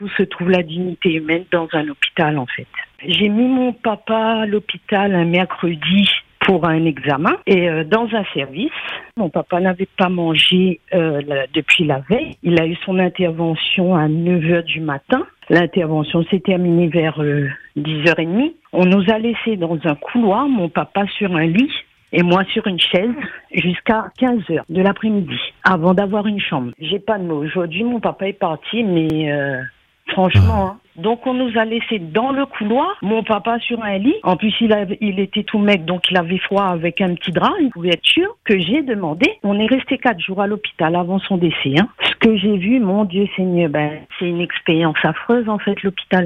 où se trouve la dignité humaine dans un hôpital, en fait. J'ai mis mon papa à l'hôpital un mercredi pour un examen et dans un service. Mon papa n'avait pas mangé depuis la veille. Il a eu son intervention à 9h du matin. L'intervention s'est terminée vers 10h30. On nous a laissés dans un couloir, mon papa sur un lit et moi sur une chaise jusqu'à 15h de l'après-midi avant d'avoir une chambre. J'ai pas de mots. Aujourd'hui, mon papa est parti, mais franchement... Hein. Donc on nous a laissés dans le couloir, mon papa sur un lit. En plus il était tout mec, donc il avait froid avec un petit drap. Il pouvait être sûr que j'ai demandé. On est resté 4 jours à l'hôpital avant son décès. Hein. Ce que j'ai vu, mon Dieu Seigneur, c'est une expérience affreuse en fait, l'hôpital.